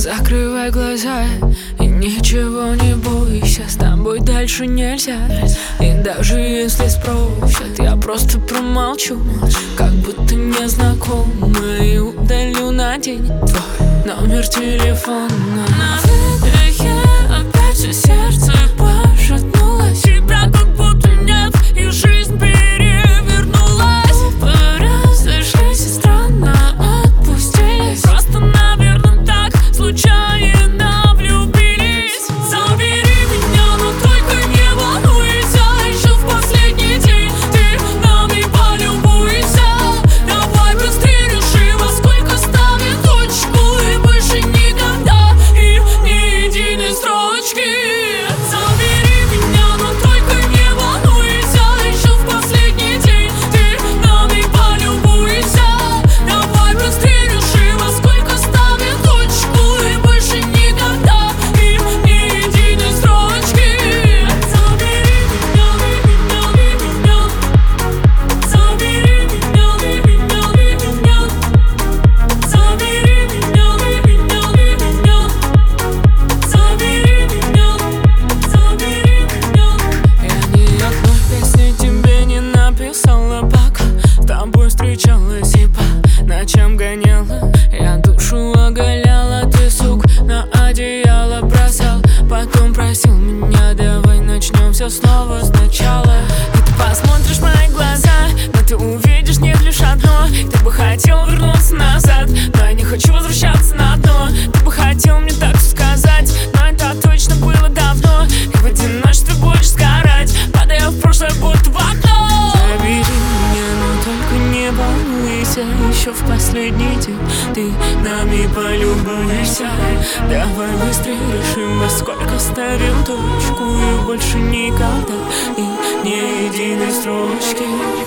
Закрывай глаза и ничего не бойся. С тобой дальше нельзя. И даже если спросят, я просто промолчу, как будто незнакомо, и удалю на день твой номер телефона. На выдохе опять все сердце пошатнулось. Тебя как будто нет, и жизнь перевернулась. Разошлись и странно отпустились. Просто, наверное, так случайно влюбились. Забери меня, но только не волнуйся. Еще в последний день ты нами полюбуйся. Давай быстрее реши, во сколько ставим точку, и больше никогда, и ни единой строчки. Забери меня, но только не волнуйся. Еще в последний день ты нами полюбуйся. Давай быстрее реши, во сколько ставим точку, и больше никогда, и ни единой строчки. Забери меня, забери меня, забери меня, забери меня, забери меня. Я ни одной песни тебе не написала, пока с тобой встречалась и по ночам гоняла. Я душу оголяла, ты, сук, на одеяло бросал. Потом просил меня, давай начнем все снова сначала. И ты посмотришь в мои глаза, но ты увидишь не лишь одно. Ты бы хотел вернуться назад, но я не хочу возвращаться на дно. Ты бы хотел мне так все сказать, но это точно было давно. И в одиночестве будешь сгорать, падая в прошлое, будто в окно. Забери меня, но только не волнуйся. Еще в последний день ты нами полюбуйся. Давай быстрее решим, во сколько ставим точку, и больше никогда, и ни единой строчки.